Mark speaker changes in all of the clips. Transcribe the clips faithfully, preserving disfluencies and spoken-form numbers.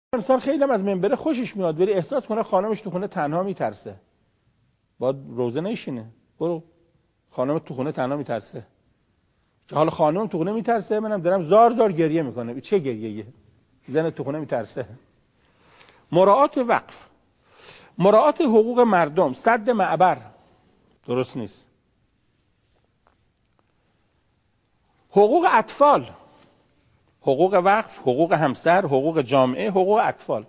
Speaker 1: انسان خیلی هم از منبره خوشش میاد ولی احساس کنه خانمش تو خونه تنها میترسه، باید روزه نشینه. برو خانم تو خونه تنها میترسه، که حالا خانم تو خونه میترسه، منم دارم زار زار گریه میکنه. چه گریه‌ایه؟ زن تو خونه میترسه. مراعات وقف، مراعات حقوق مردم، سد معبر درست نیست. حقوق اطفال، حقوق وقف، حقوق همسر، حقوق جامعه، حقوق اطفال.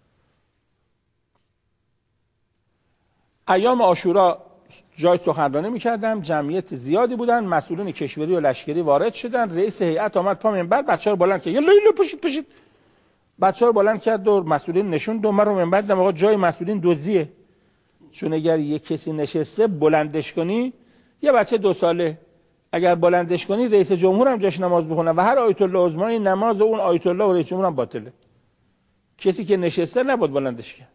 Speaker 1: ایام عاشورا جای سخنرانی میکردم، جمعیت زیادی بودن، مسئولین کشوری و لشکری وارد شدن، رئیس هیئت آمد پا منبر، بچه‌ها رو بلند کرد، یلا یلا پشید پشید، بچه‌ها رو بلند کرد و مسئولین نشون دو. من رو منبر دیدم آقا جای مسئولین دزدیه، چون اگر یه کسی نشسته بلندش کنی، یه بچه دو ساله اگر بلندش کنی رئیس جمهور هم جاش نماز بخونه و هر آیت الله عظمای نماز اون آیت الله و رئیس جمهور هم باطله. کسی که نشسته نباید بلندش کنه.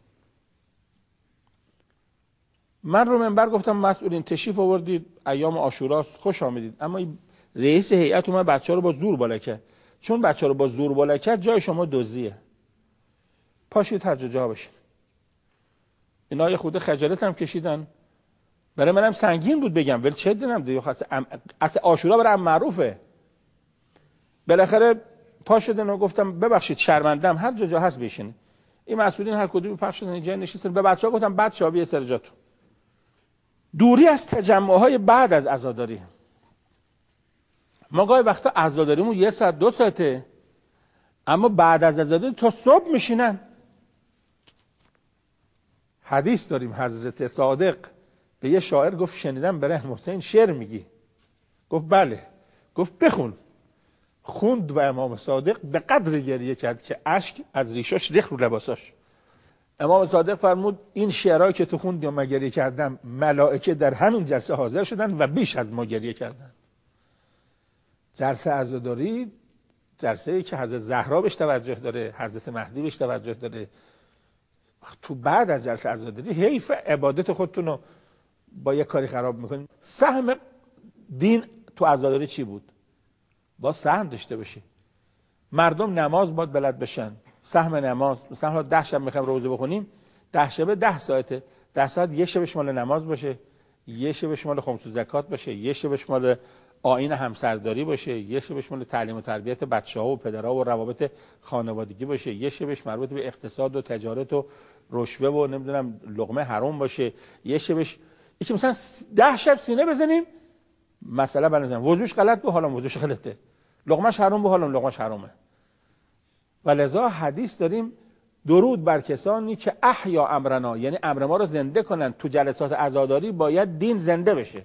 Speaker 1: من رو منبر گفتم مسئولین تشریف آوردید، ایام عاشورا خوش آمدید، اما رئیس هیئت اومد بچه‌ها رو با زور بالا کرد. چون بچه‌ها رو با زور بالا کرد جای شما دزدیه، پاشید هر جا باشید. اینا یه خود خجالت هم کشیدن، برای منم سنگین بود بگم ولی چه دیدم دیگه، اصل عاشورا برای معروفه. بالاخره پا شدن و گفتم ببخشید شرمندم، هر جا جا هست بشینه. این مسئولین هر کدومی پخش شدن اینجا نشستن. به بچه‌ها گفتم بچه‌ها بیا سر جاتون. دوری از تجمع‌های بعد از عزاداری. ما گاهی وقتا عزاداریمون یه ساعت دو ساعته، اما بعد از عزاداری تا صبح میشینن. حدیث داریم حضرت صادق به یه شاعر گفت شنیدم برای امام حسین شعر میگی؟ گفت بله. گفت بخون. خوند و امام صادق به قدر گریه کرد که اشک از ریشاش ریخت رو لباساش. امام صادق فرمود این شعرهایی که تو خوندی و من گریه کردم، ملائکه در همین جلسه حاضر شدن و بیش از ما گریه کردن. جلسه عزاداری جلسه ای که حضرت زهرا بهش توجه داره، حضرت مهدی بهش توجه داره. تو بعد از جلسه عزاداری حیف عبادت خودتون رو با یه کاری خراب میکنید. سهم دین تو عزاداری چی بود؟ با سهم داشته باشی. مردم نماز باید بلد بشن. سهم نماز مثلا ده شب میخوایم روزه بخونیم، ده شبه ده ساعته، ده ساعت یه شبش مال نماز باشه، یه شبش مال خمس و زکات باشه، یه شبش مال آیین همسرداری باشه، یه شبش مال تعلیم و تربیت بچه‌ها و پدرها و روابط خانوادگی باشه، یه شبش مربوط به اقتصاد و تجارت و رشوه و نمیدونم لقمه حرام باشه، یه شبش یکی مثلا ده شب سینه بزنیم مثلا بنظرم وضوش غلط بود حالا وضوش غلطه، لقمهش حرام بود حالا لقمهش حرامه. و لذا حدیث داریم درود بر کسانی که احیا امرنا، یعنی امر ما رو زنده کنن. تو جلسات عزاداری باید دین زنده بشه.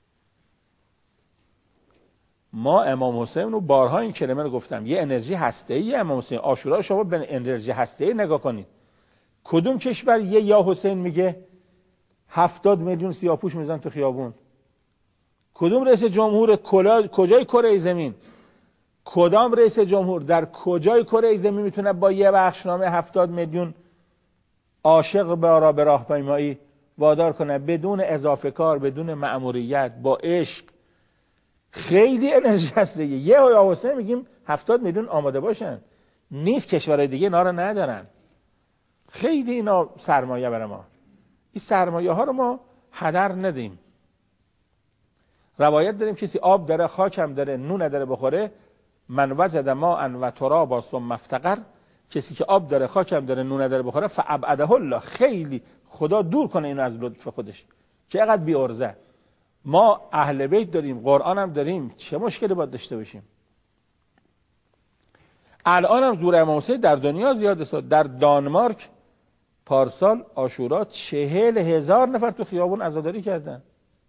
Speaker 1: ما امام حسین رو بارها این کلمه رو گفتم، یه انرژی هسته‌ای امام حسین. عاشورا شما به انرژی هسته‌ای نگاه کنید. کدوم کشور یه یا حسین میگه هفتاد میلیون سیاه‌پوش میزنن تو خیابون؟ کدوم رئیس جمهور کجای کره زمین، کدام رئیس جمهور در کجای کره زمین میتونه با یه بخشنامه هفتاد میلیون عاشق به را به راهپیمایی وادار کنه بدون اضافه کار، بدون مأموریت، با عشق؟ خیلی انرژی هسته. یه یا حسین میگیم هفتاد میلیون آماده باشن. نیست، کشورهای دیگه اینا رو ندارن. خیلی اینا سرمایه برای ما. این سرمایه ها رو ما هدر ندیم. روایت داریم کسی آب داره، خاک هم داره، نون داره بخوره، من وجد ماء و ترابا ثم افتقر، کسی که آب داره، خاک هم داره، نون داره بخوره، فابعده الله، خیلی خدا دور کنه اینو از لطف خودش. چقدر بی ارزه. ما اهل بیت داریم، قرآن هم داریم، چه مشکلی باید داشته باشیم؟ الان هم زور امام حسین در دنیا زیاده است. در دانمارک پارسال عاشورا چهل هزار نفر تو خیابون عزاداری کردن.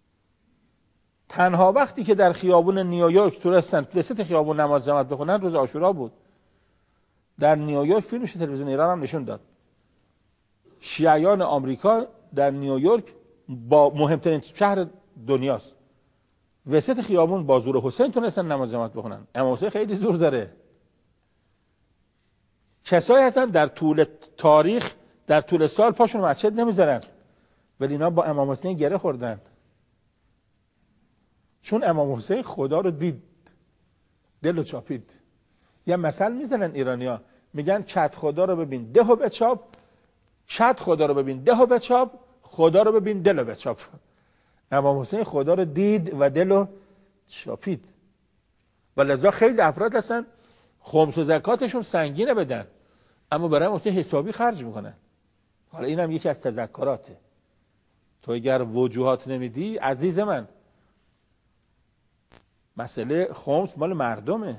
Speaker 1: تنها وقتی که در خیابون نیویورک تونستن وسط خیابون نماز جماعت بخونن روز عاشورا بود. در نیویورک فیلمش تلویزیون ایران هم نشون داد. شیعیان آمریکا در نیویورک با مهمترین شهر دنیاست، وسط خیابون با زور حسین تونستن نماز جماعت بخونن. امام حسین خیلی زور داره. کسایی هستن در طول تاریخ، در طول سال پاشون مسجد نمیذارن، ولی اینا با امام حسین گره خوردن. چون امام حسین خدا رو دید، دل رو چاپید. یه مثل میزنن ایرانیا، میگن کت خدا رو ببین ده و بچاپ، کت خدا رو ببین ده و بچاپ، خدا رو ببین دل و بچاپ. امام حسین خدا رو دید و دل رو چاپید. و لذا خیلی افراد هستن خمس و زکاتشون سنگینه بدن، اما برای امام حسین حسابی خرج میکنن. حالا اینم یکی از تذکراته. تو اگر وجوهات نمیدی عزیز من، مسئله خمس مال مردمه.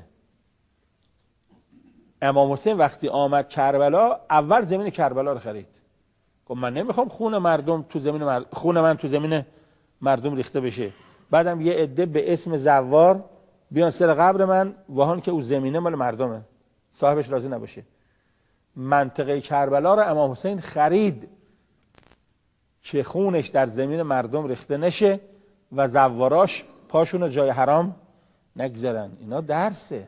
Speaker 1: امام حسین وقتی آمد کربلا اول زمین کربلا رو خرید. گفت من نمیخوام خون مردم تو زمین مر... خون من تو زمین مردم ریخته بشه. بعدم یه عده به اسم زوار بیان سر قبر من وهان که او زمینه مال مردمه، صاحبش راضی نباشه. منطقه کربلا رو امام حسین خرید که خونش در زمین مردم ریخته نشه و زواراش پاشون رو جای حرام نگذارن. اینا درسه.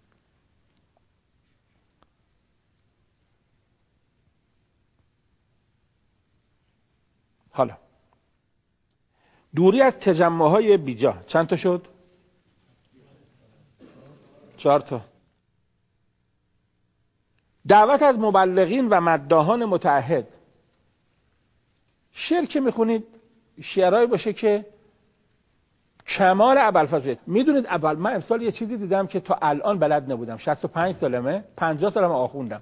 Speaker 1: حالا دوری از تجمع‌های بیجا چند تا شد؟ چهار تا. دعوت از مبلغین و مداحان متعهد. شعر که میخونید شعرهایی باشه که کمال ابوالفضل. میدونید اول من امسال یه چیزی دیدم که تا الان بلد نبودم. شصت و پنج سالمه، پنجاه سالمه آخوندم.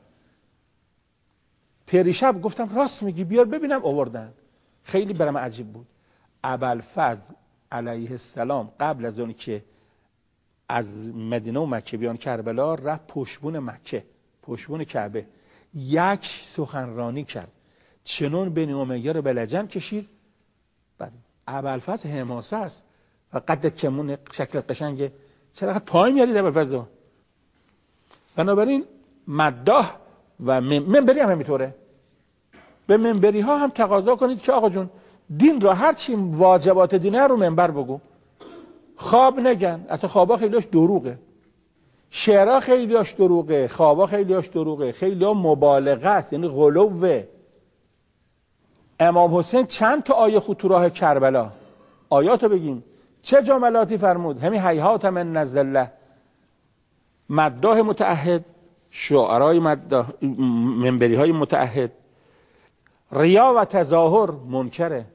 Speaker 1: پریشب گفتم راست میگی بیار ببینم آوردن. خیلی برام عجیب بود. ابوالفضل علیه السلام قبل از اون که از مدینه و مکه بیان کربلا رفت پشتبون مکه، پشتبون کعبه، یک سخنرانی کرد. چنون بنی امیه رو به لجن کشید. بعد ابوالفضل حماسه است و قدت کمون، شکل قشنگه، چرا پای میارید ابوالفضل؟ بنابراین مداح و منبری هم همینطوره. به منبری ها هم تقاضا کنید که آقا جون دین را هر چی واجبات دینه رو منبر بگو. خواب نگن، اصلا خوابا خیلیاش دروغه، شعرها خیلیاش دروغه، خوابا خیلیاش دروغه، خیلیا مبالغه است، یعنی غلوه. امام حسین چند تا آیه خود تو راه کربلا، آیاتو بگیم چه جملاتی فرمود؟ همین هیهات من الظله، مداح متعهد، شعرای مداح، منبری های متعهد. ریا و تظاهر منکره.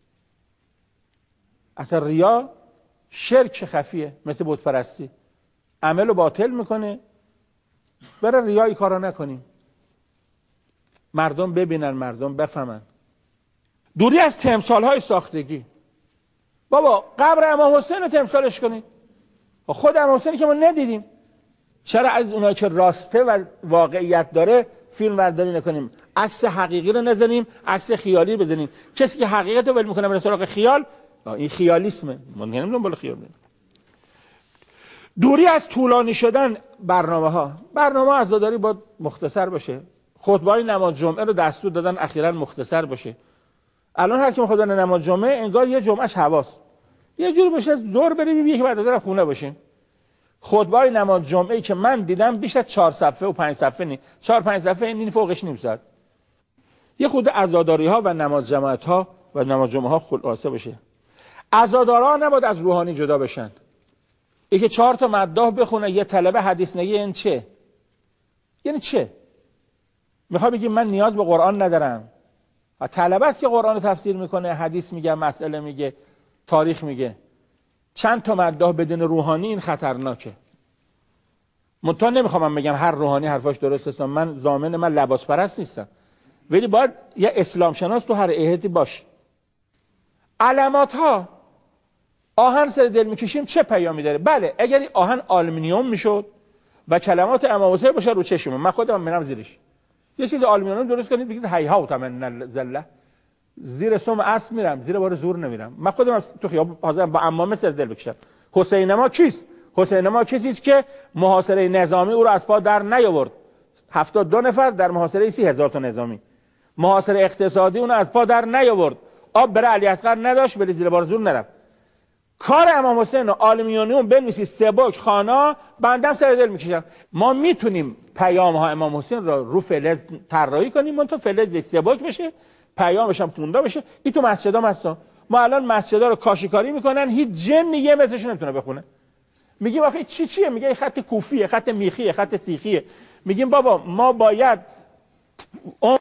Speaker 1: اصلا ریا شرک خفیه، مثل بت پرستی، عمل رو باطل میکنه. برای ریایی کارا نکنیم، مردم ببینن، مردم بفهمن. دوری از تمثال های ساختگی. بابا قبر امام حسین رو تمثالش کنید. خود امام حسینی که ما ندیدیم، چرا از اونایی که راسته و واقعیت داره فیلم برداری نکنیم؟ عکس حقیقی رو نزنیم، عکس خیالی بزنیم. کسی که حقیقت رو ول میکنه برای سراغ خیال، این خیالیسمه. ما نمیدونم بالا خیال بریم. دوری از طولانی شدن برنامه ها. برنامه عزاداری باید مختصر باشه. خطبه نماز جمعه رو دستور دادن اخیراً مختصر باشه. الان هر کی میخواد بره نماز جمعه انگار یه جمعهش حواس، یه جوری باشه زور بریم یکی بعد از اون خونه باشیم. خطبه نماز جمعه که من دیدم بیش از چهار صفحه و پنج صفحه نی، چهار پنج صفحه این فوقش نیم ساعت. یه خود عزاداری ها و نماز جماعت ها و نماز جمعه ها خلاصه باشه. عزادارا نباید از روحانی جدا بشن. این که چهار تا مداح بخونه یه طلبه حدیث نگه، این چه؟ یعنی چه؟ میخوای بگی من نیاز به قرآن ندارم؟ طلبه است که قرآن تفسیر میکنه، حدیث میگه، مسئله میگه، تاریخ میگه. چند تا مداح بدون روحانی این خطرناکه. منتها نمیخوام من بگم هر روحانی حرفاش درست است. من ضامن من لباس پرست نیستم، ولی باید یه اسلام شناس تو هر ایهتی باشه. علامات ها، آهن سر دل میکشیم چه پیامی داره؟ بله اگر این آهن آلومینیوم میشد و کلمات امام حسین باشه رو چشم من خودم میرم زیرش، یه چیز آلومینیوم درست کنید بگید هیهات من الظله، زیر سم اسب میرم، زیر بار زور نمیرم. من خودم تو خیابون حاضرم با عمامه سر دل بکشم. حسین ما کیست؟ حسین ما کسی است که محاصره نظامی او رو از پا در نیاورد. هفتاد و دو نفر در محاصره سی هزار تا نظامی. محاصره اقتصادی اون از پا در نیاورد. آب برای علی اصغر نداشت ولی زیر بار زور نرفت. کار امام حسین آلومینیوم بنویسی سبک خانا بندم سر دل میکشم. ما میتونیم پیام ها امام حسین را رو فلز طراحی کنیم، اون تو فلز سبک بشه، پیامش هم تونده بشه. این تو مسجدا مثلا ما الان مسجدا رو کاشیکاری میکنن، هیچ جن یه مترش نمیتونه بخونه. میگیم آخه چی چیه؟ میگه خط کوفیه، خط میخیه، خط سیخیه. میگیم بابا ما باید